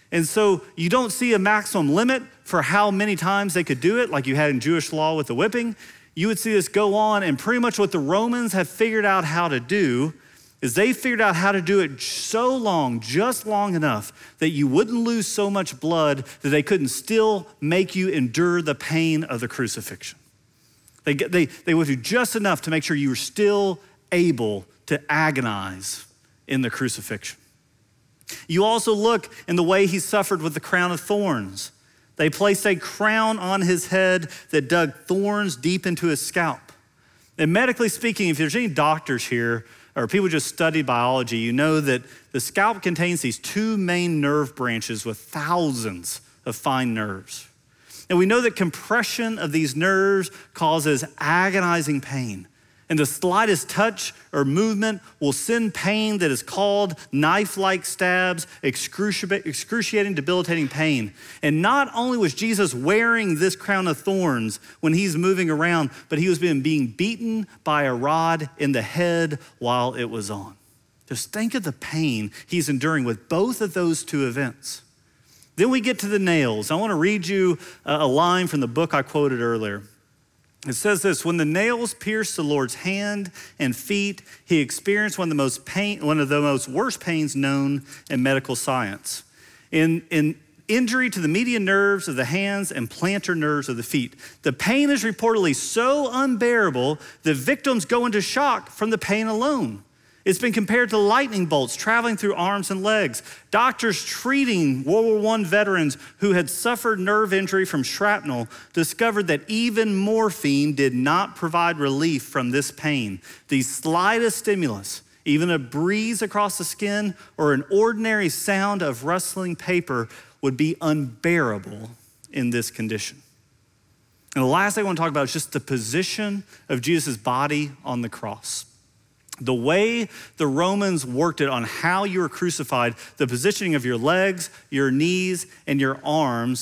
And so you don't see a maximum limit for how many times they could do it, like you had in Jewish law with the whipping. You would see this go on, and pretty much what the Romans have figured out how to do is they figured out how to do it so long, just long enough, that you wouldn't lose so much blood that they couldn't still make you endure the pain of the crucifixion. They would do just enough to make sure you were still able to agonize in the crucifixion. You also look in the way he suffered with the crown of thorns. They placed a crown on his head that dug thorns deep into his scalp. And medically speaking, if there's any doctors here or people just studied biology, you know that the scalp contains these two main nerve branches with thousands of fine nerves. And we know that compression of these nerves causes agonizing pain. And the slightest touch or movement will send pain that is called knife-like stabs, excruciating, debilitating pain. And not only was Jesus wearing this crown of thorns when he's moving around, but he was being beaten by a rod in the head while it was on. Just think of the pain he's enduring with both of those two events. Then we get to the nails. I want to read you a line from the book I quoted earlier. It says this: when the nails pierced the Lord's hand and feet, he experienced one of the most worst pains known in medical science. In injury to the median nerves of the hands and plantar nerves of the feet. The pain is reportedly so unbearable that victims go into shock from the pain alone. It's been compared to lightning bolts traveling through arms and legs. Doctors treating World War I veterans who had suffered nerve injury from shrapnel discovered that even morphine did not provide relief from this pain. The slightest stimulus, even a breeze across the skin or an ordinary sound of rustling paper, would be unbearable in this condition. And the last thing I want to talk about is just the position of Jesus' body on the cross. The way the Romans worked it on how you were crucified, the positioning of your legs, your knees, and your arms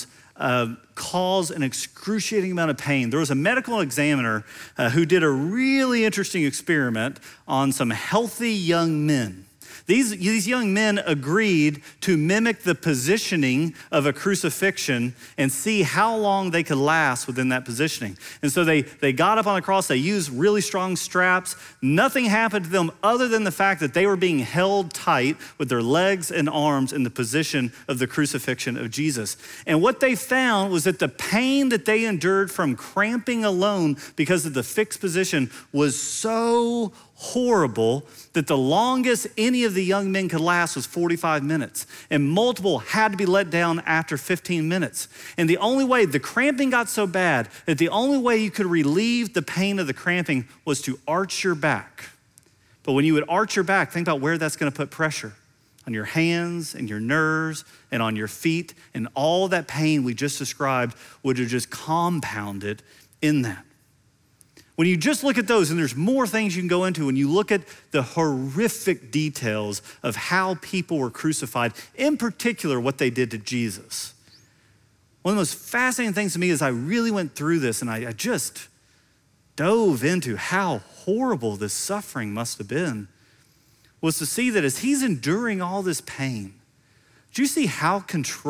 caused an excruciating amount of pain. There was a medical examiner who did a really interesting experiment on some healthy young men. These young men agreed to mimic the positioning of a crucifixion and see how long they could last within that positioning. And so they got up on the cross, they used really strong straps. Nothing happened to them other than the fact that they were being held tight with their legs and arms in the position of the crucifixion of Jesus. And what they found was that the pain that they endured from cramping alone because of the fixed position was so horrible that the longest any of the young men could last was 45 minutes. And multiple had to be let down after 15 minutes. And the only way, the cramping got so bad that the only way you could relieve the pain of the cramping was to arch your back. But when you would arch your back, think about where that's gonna put pressure on your hands and your nerves and on your feet, and all that pain we just described would have just compounded in that. When you just look at those, and there's more things you can go into when you look at the horrific details of how people were crucified, in particular what they did to Jesus. One of the most fascinating things to me is I really went through this and I just dove into how horrible this suffering must have been, was to see that as he's enduring all this pain, do you see how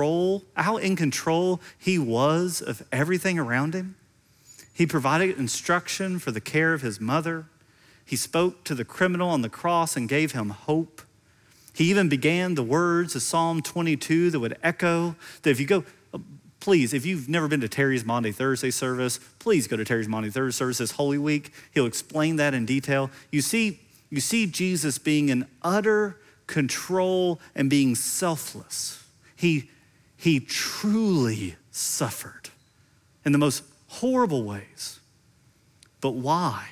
in control he was of everything around him? He provided instruction for the care of his mother. He spoke to the criminal on the cross and gave him hope. He even began the words of Psalm 22 that would echo that if you go, please, if you've never been to Terry's Maundy Thursday service, please go to Terry's Maundy Thursday service this Holy Week. He'll explain that in detail. You see Jesus being in utter control and being selfless. He truly suffered in the most horrible ways. But why?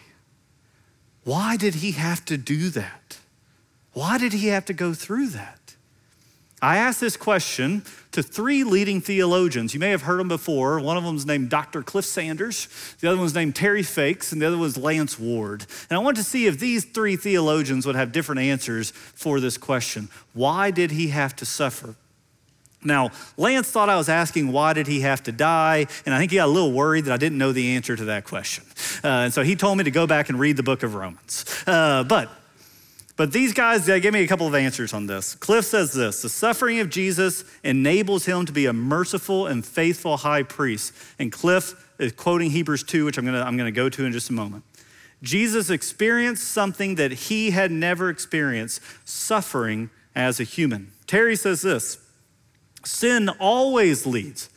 Why did he have to do that? Why did he have to go through that? I asked this question to three leading theologians. You may have heard them before. One of them is named Dr. Cliff Sanders. The other one's named Terry Fakes, and the other one's Lance Ward. And I wanted to see if these three theologians would have different answers for this question. Why did he have to suffer? Now, Lance thought I was asking why did he have to die, and I think he got a little worried that I didn't know the answer to that question. And so he told me to go back and read the book of Romans. But But these guys, they gave me a couple of answers on this. Cliff says this: the suffering of Jesus enables him to be a merciful and faithful high priest. And Cliff is quoting Hebrews 2, which I'm gonna go to in just a moment. Jesus experienced something that he had never experienced, suffering as a human. Terry says this: sin always leads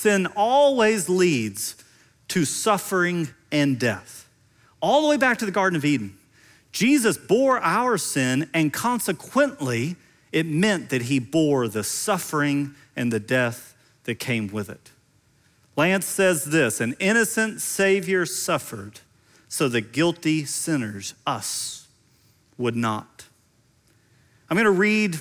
to suffering and death. All the way back to the Garden of Eden. Jesus bore our sin, and consequently, it meant that he bore the suffering and the death that came with it. Lance says this: an innocent Savior suffered so the guilty sinners, us, would not. I'm gonna read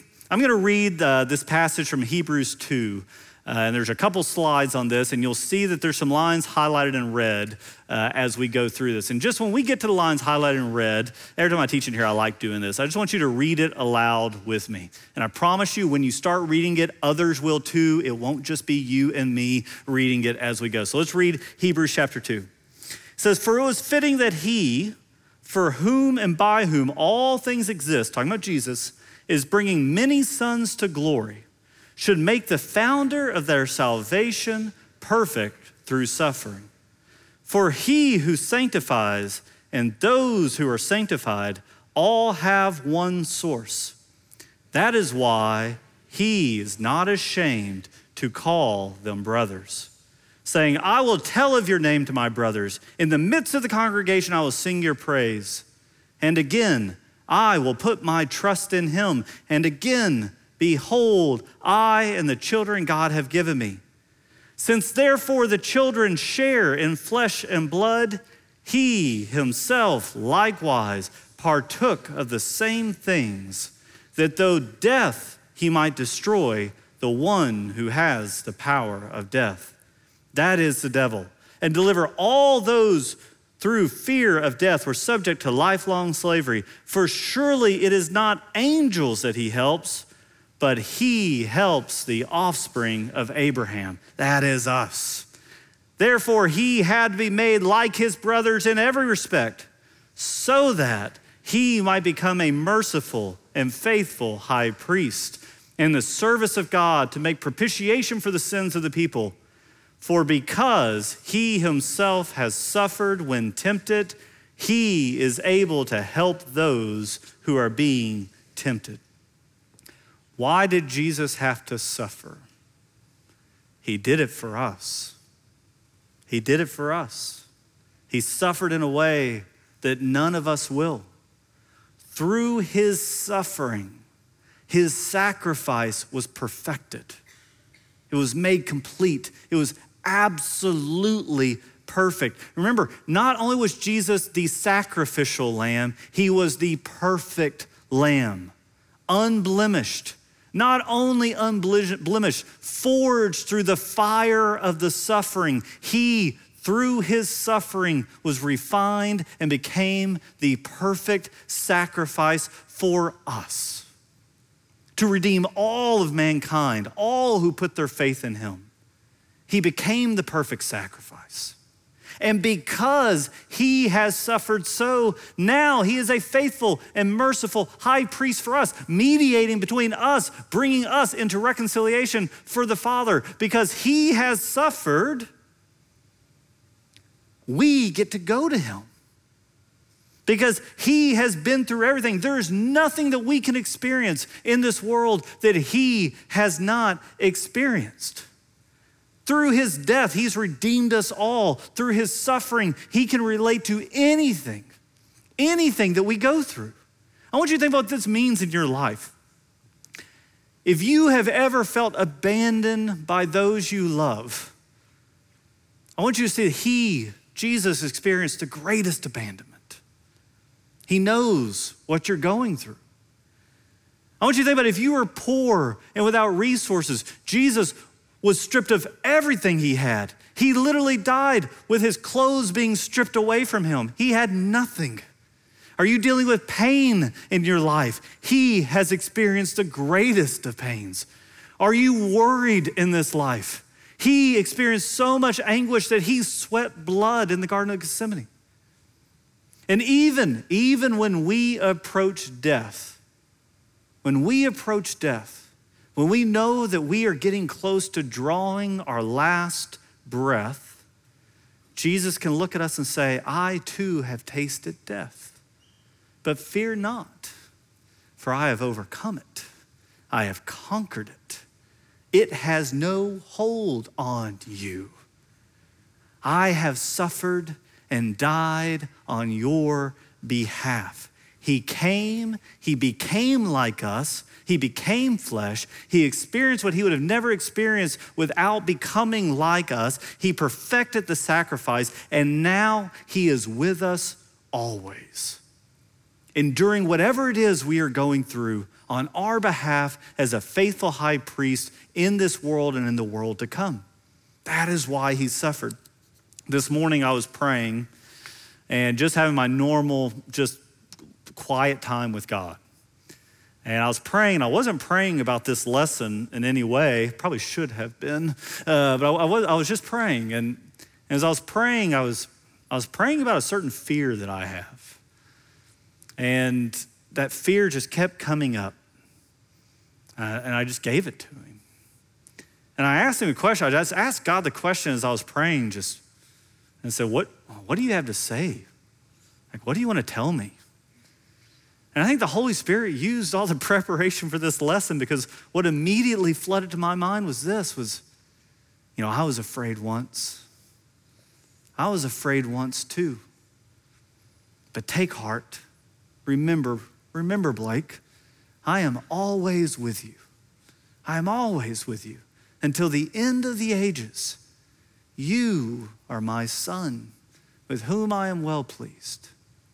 this passage from Hebrews 2. And there's a couple slides on this, and you'll see that there's some lines highlighted in red as we go through this. And just when we get to the lines highlighted in red, every time I teach in here, I like doing this. I just want you to read it aloud with me. And I promise you, when you start reading it, others will too. It won't just be you and me reading it as we go. So let's read Hebrews chapter 2. It says, "For it was fitting that he, for whom and by whom all things exist," talking about Jesus, "is bringing many sons to glory, should make the founder of their salvation perfect through suffering. For he who sanctifies and those who are sanctified all have one source. That is why he is not ashamed to call them brothers, saying, I will tell of your name to my brothers. In the midst of the congregation, I will sing your praise. And again, I will put my trust in him. And again, behold, I and the children God have given me. Since therefore the children share in flesh and blood, he himself likewise partook of the same things, that though death he might destroy the one who has the power of death, that is the devil, and deliver all those through fear of death were subject to lifelong slavery. For surely it is not angels that he helps, but he helps the offspring of Abraham. That is us. Therefore, he had to be made like his brothers in every respect, so that he might become a merciful and faithful high priest in the service of God to make propitiation for the sins of the people. For because he himself has suffered when tempted, he is able to help those who are being tempted. Why did Jesus have to suffer? He did it for us. He did it for us. He suffered in a way that none of us will. Through his suffering, his sacrifice was perfected. It was made complete. It was absolutely perfect. Remember, not only was Jesus the sacrificial lamb, he was the perfect lamb, unblemished. Not only unblemished, forged through the fire of the suffering. He, through his suffering, was refined and became the perfect sacrifice for us to redeem all of mankind, all who put their faith in him. He became the perfect sacrifice. And because he has suffered so, now he is a faithful and merciful high priest for us, mediating between us, bringing us into reconciliation for the Father. Because he has suffered, we get to go to him. Because he has been through everything. There is nothing that we can experience in this world that he has not experienced. Through his death, he's redeemed us all. Through his suffering, he can relate to anything that we go through. I want you to think about what this means in your life. If you have ever felt abandoned by those you love, I want you to see that Jesus, experienced the greatest abandonment. He knows what you're going through. I want you to think about if you were poor and without resources, Jesus was stripped of everything he had. He literally died with his clothes being stripped away from him. He had nothing. Are you dealing with pain in your life? He has experienced the greatest of pains. Are you worried in this life? He experienced so much anguish that he sweat blood in the Garden of Gethsemane. And even when we approach death, when we approach death, when we know that we are getting close to drawing our last breath, Jesus can look at us and say, I too have tasted death. But fear not, for I have overcome it. I have conquered it. It has no hold on you. I have suffered and died on your behalf. He came, he became like us, he became flesh, he experienced what he would have never experienced without becoming like us. He perfected the sacrifice, and now he is with us always, enduring whatever it is we are going through on our behalf as a faithful high priest in this world and in the world to come. That is why he suffered. This morning I was praying and just having my normal, just quiet time with God. And I was praying, and I wasn't praying about this lesson in any way, probably should have been, but I was just praying. And as I was praying, I was praying about a certain fear that I have. And that fear just kept coming up. And I just gave it to him. And I asked him a question. I just asked God the question as I was praying, and said, what do you have to say? Like, what do you want to tell me? And I think the Holy Spirit used all the preparation for this lesson, because what immediately flooded to my mind was I was afraid once. I was afraid once too. But take heart. Remember, Blake, I am always with you. I am always with you until the end of the ages. You are my son, with whom I am well pleased.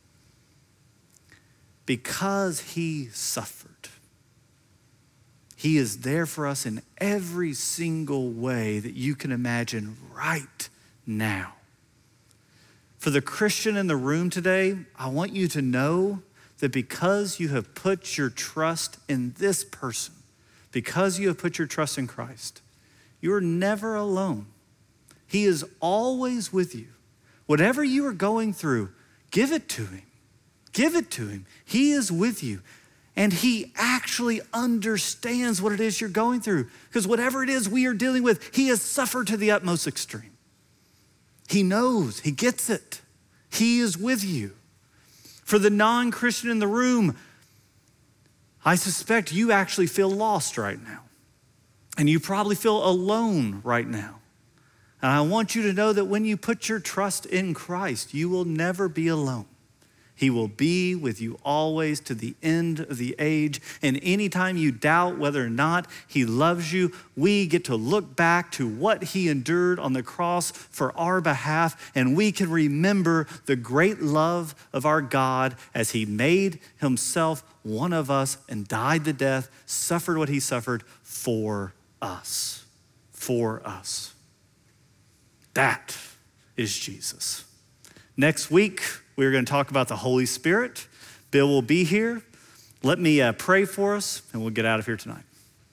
Because he suffered, he is there for us in every single way that you can imagine right now. For the Christian in the room today, I want you to know that because you have put your trust in this person, because you have put your trust in Christ, you're never alone. He is always with you. Whatever you are going through, give it to him. Give it to him. He is with you. And he actually understands what it is you're going through. Because whatever it is we are dealing with, he has suffered to the utmost extreme. He knows, he gets it. He is with you. For the non-Christian in the room, I suspect you actually feel lost right now. And you probably feel alone right now. And I want you to know that when you put your trust in Christ, you will never be alone. He will be with you always to the end of the age. And anytime you doubt whether or not he loves you, we get to look back to what he endured on the cross for our behalf, and we can remember the great love of our God as he made himself one of us and died the death, suffered what he suffered for us. For us. That is Jesus. Next week, we're going to talk about the Holy Spirit. Bill will be here. Let me pray for us, and we'll get out of here tonight.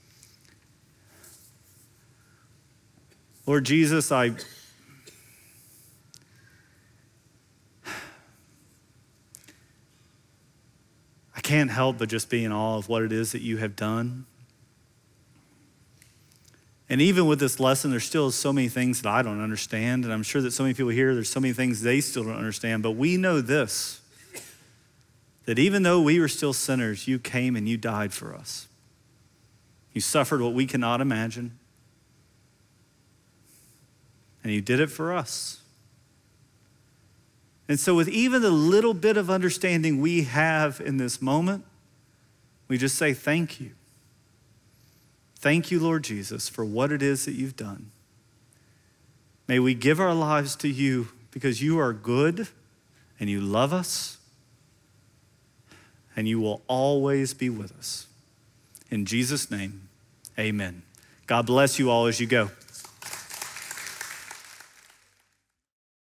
Lord Jesus, I can't help but just be in awe of what it is that you have done. And even with this lesson, there's still so many things that I don't understand. And I'm sure that so many people here, there's so many things they still don't understand. But we know this, that even though we were still sinners, you came and you died for us. You suffered what we cannot imagine. And you did it for us. And so with even the little bit of understanding we have in this moment, we just say thank you. Thank you, Lord Jesus, for what it is that you've done. May we give our lives to you because you are good and you love us and you will always be with us. In Jesus' name, amen. God bless you all as you go.